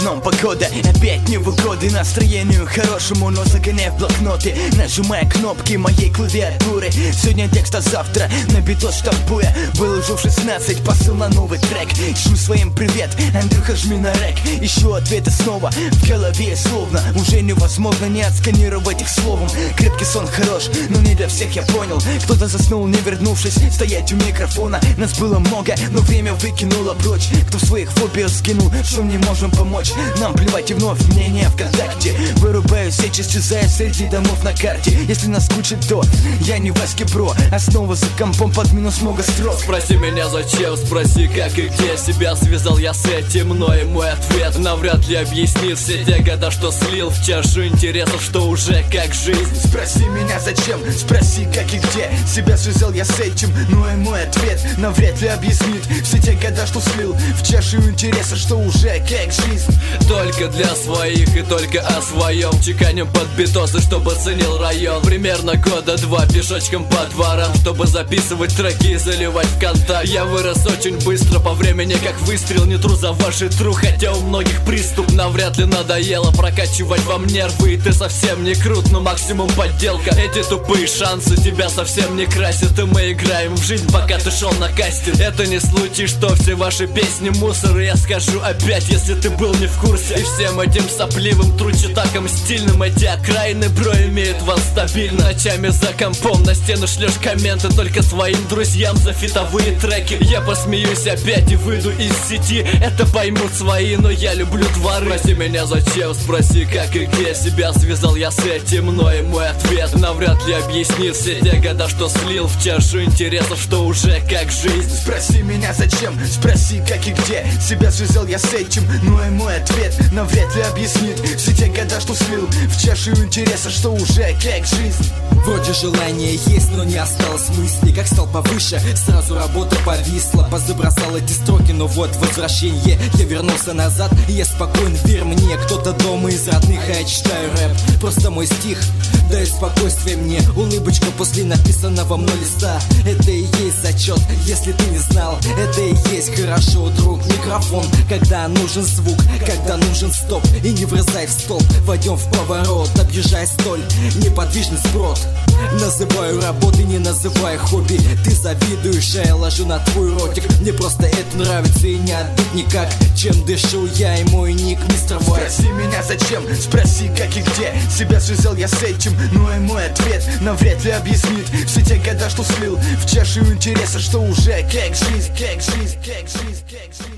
окном погода, опять не в угоды настроению хорошему, но загоняй в блокноты, нажимая кнопки моей клавиатуры. Сегодня текст, а завтра на битос штампуя. Выложу в 16 посыл на новый трек. Ищу своим привет, Андрюха, жми на рек. Ищу ответы снова в голове, словно уже невозможно не отсканировать их словом. Крепкий сон хорош, но не для всех, я понял. Кто-то заснул, не вернувшись стоять у микрофона. Нас было много, но время выкинуло прочь. Кто в своих фобиях сгинул, что не можем помочь. Нам плевать и вновь мнение ВКонтакте. Вырубаю сеть, исчезая среди домов на карте. Если наскучит, то я не Васьки Бро, а снова за компом под минус много строк. Спроси меня зачем, спроси как и где. Себя связал я с этим, но и мой ответ навряд ли объяснит все те года, что слил в чашу интересов, что уже как жизнь. Спроси меня зачем, спроси как и где. Себя связал я с этим, но и мой ответ навряд ли объяснит все те года, что слил в чашу интереса, что уже как жизнь. Только для своих и только о своем. Чеканем под битосы, чтобы ценил район. Примерно года два пешочком по дворам, чтобы записывать треки и заливать в контакт. Я вырос очень быстро по времени, как выстрел. Не тру за ваши тру, хотя у многих приступ. Навряд ли надоело прокачивать вам нервы. И ты совсем не крут, но максимум подделка. Эти тупые шансы тебя совсем не красят. И мы играем в жизнь, пока ты шел на кастинг. Это не случай, что все ваши песни мусор. И я скажу опять, если ты был не в курсе. И всем этим сопливым тручитаком стильным эти окраины, бро, имеют вас стабильно. Ночами за компом на стену шлешь комменты только своим друзьям за фитовые треки. Я посмеюсь опять и выйду из сети. Это поймут свои, но я люблю дворы. Спроси меня зачем, спроси как и где. Себя связал я с этим, но и мой ответ навряд ли объяснит все те года, что слил в чашу интересов, что уже как жизнь. Спроси меня зачем, спроси как и где. Себя связал я с этим, но и мой ответ навряд ли объяснит все те года, что слил в чашу интереса, что уже как жизнь. Вроде желания есть, но не осталось мысли. Как стал повыше, сразу работа повисла. Позабросал эти строки, но вот возвращение. Я вернулся назад, и я спокоен, верь мне. Кто-то дома из родных, а я читаю рэп. Просто мой стих дает спокойствие мне. Улыбочка после написанного мной листа. Это и есть зачет, если ты не знал. Это и есть хорошо, друг. Микрофон, когда нужен звук, когда нужен стоп. И не врезай в столб, войдем в поворот. Объезжай столь, неподвижный сброд. Называю работой, не называю хобби. Ты завидуешь, а я ложу на твой ротик. Мне просто это нравится и не отбить никак. Чем дышу я и мой ник, мистер Вайт. Спроси меня зачем, спроси как и где. Себя связал я с этим, но и мой ответ навряд ли объяснит все те года, что слил в чашу интереса, что уже как жизнь, как жизнь, как жизнь, как жизнь.